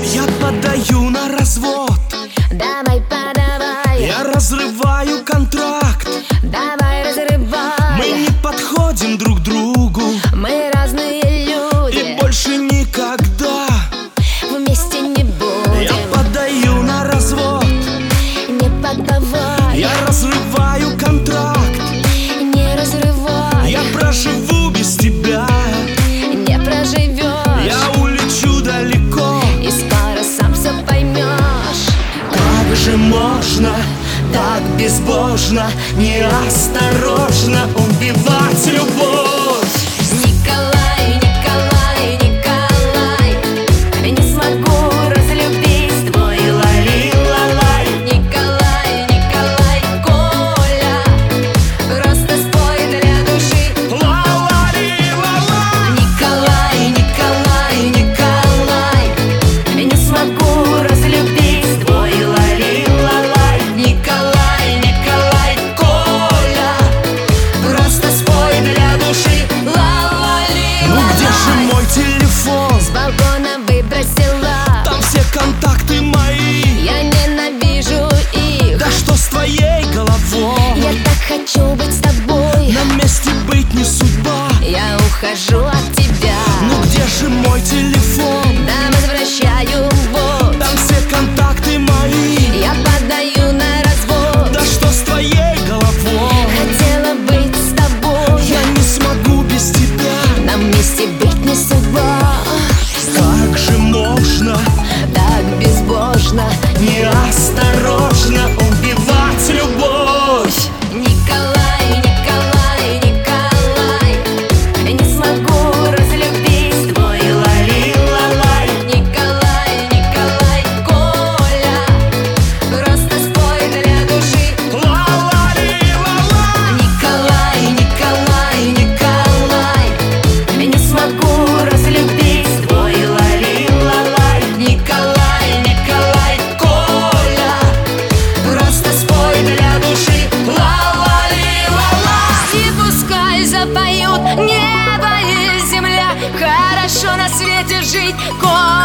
Я подаю на развод. Давай, подавай. Я разрываю контракт. Давай, разрывай. Мы не подходим друг другу. Мы разные люди. И больше никогда вместе не будем. Я подаю на развод. Не подавай. Я разрываю контракт. Не разрывай. Я проживу без тебя. Не проживешь. Я улечу далеко. И скоро сам все поймешь. Как же можно так безбожно, неосторожно убивать любовь? Николай, Николай, Николай, не смогу разлюбить твой лали-лалай. Николай, Николай, Коля, просто спой для души. Ла-ла-ли-ла-ла. Николай, Николай, Николай, не смогу разлюбить твой лали-лалай. Николай, Николай, Коля, просто спой для души. Ну где же мой телефон? С балкона выбросила. Там все контакты мои. Я ненавижу их. Да что с твоей головой? Я так хочу быть с тобой. На месте быть не судьба. Я ухожу от тебя. Ну где же мой телефон? Да, возвращаю вот. Там все контакты мои. Я подаю на развод. Да что с твоей головой? Хотела быть с тобой. Я не смогу без тебя. Нам вместе быть не судьба. Как же можно Так безбожно, неосторожно убивать любовь? Николай, Николай, Николай, не смогу разлюбить твой лали-лалай. Николай, Николай, Коля, просто спой для души. Ла-ла-ли-ла-ла. Николай, Николай, Николай, не смогу разлюбить твой лали-лалай. Николай, Николай, Коля, просто спой для души. Ла-ла-ли-ла-ла. И пускай запоют небо и земля. Хорошо на свете жить, Коля.